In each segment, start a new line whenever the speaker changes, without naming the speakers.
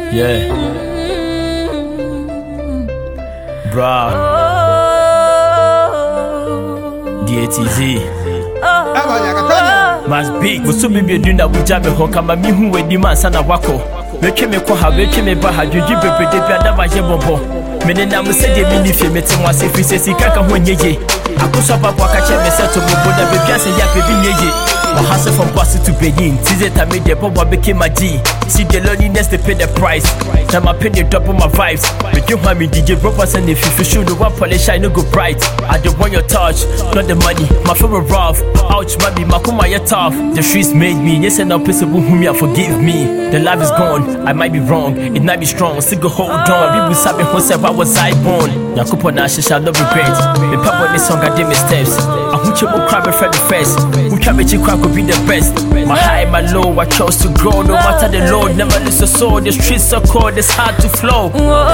Yeah. Bruh. DATZ. Mas big, so be doing that with Jabba Hokama, me who with the man Sana Wako. Make me koha, make me baha, you give a pretty Adama Jebobo. Menina will say the mini film, it's one safe, he says he can't come when ye. I could shop up Waka Chame set to Boda, baby, and Yapi. My hustle from Boston to Beijing. Caesar made the Boba became a G. See the loneliness, they pay the price. Now my penny double my vibes. But you want me DJ Robbers and if you show the one polish, I no go bright. I don't want your touch, not the money. My favorite rough. Ouch, mommy, my kuma you tough. The streets made me. Yes, and now possible whom you forgive me. The life is gone. I might be wrong. It might be strong. Still go hold on. We will sabi whoever why was I born. Yakupo Nashi shall not regret. The papa this song I did missteps. I want you to cry before the first. Who can make you cry could be the best. My high, my low, I chose to grow. No matter the load, never lose a soul. The streets are cold, it's hard to flow.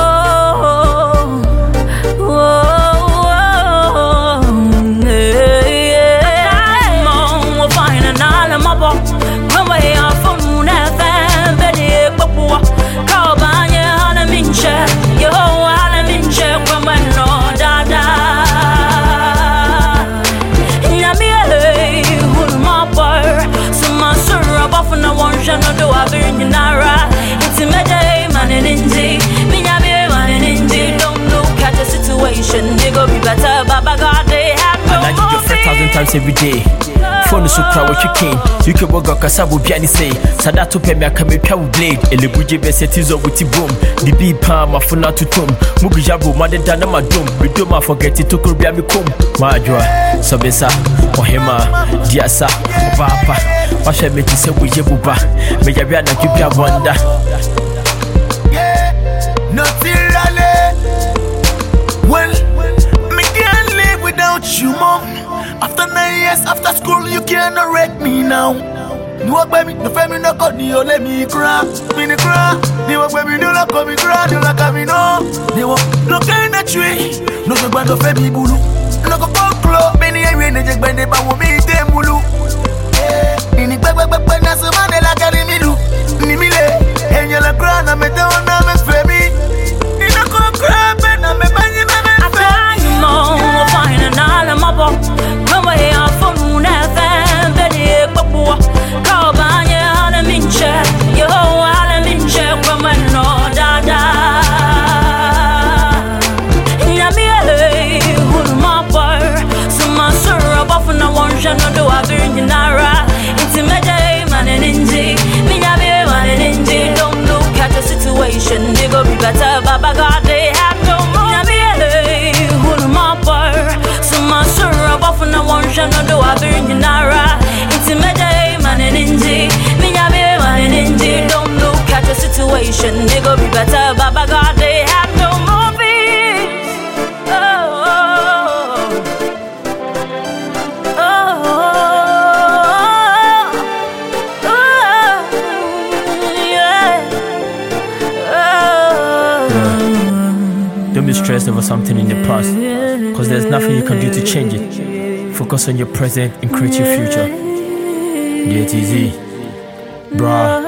Times every day. Phone so crowd what you can. You can work Kasabu Piani say. Sadato Pemia Kameka blade. Elebuji Bessetis of Witty Boom. The bee palm, my phone out to tomb. Mugijabu, Mother Dana Madum. We do my forget it to Korea Mikum. Majua, Sabesa, Ohema, Diasa, Papa. What shall make you say with Yabuba? May I be an Akipia wonder.
Well, me can't live without you, mom. After 9 years after school, you cannot wreck me now. You walk by me, no family no cut me, you let me cry. Me no cry. You walk by me, no look me cry, you like me no. You walk no kind of tree, no so bad no family bulu. No go club, many I rain just bend the bar with me them bulu. Ini back na so man la carry me lu. Ni mi le, and you la cry na me down na me baby. Ni no go cry, na me bany me me.
No, fine and all I'm up. They go be better, Baba God, they have no more. Who my bar, so my sorrow, often I want you to do a very nara. It's a major man and indie. Me, I be man and indie. Don't look at the situation. They go be better, Baba God, they have no more peace.
Don't be stressed over something in the past, cause there's nothing you can do to change it. Focus on your present and create your future. DATZ. Bruh.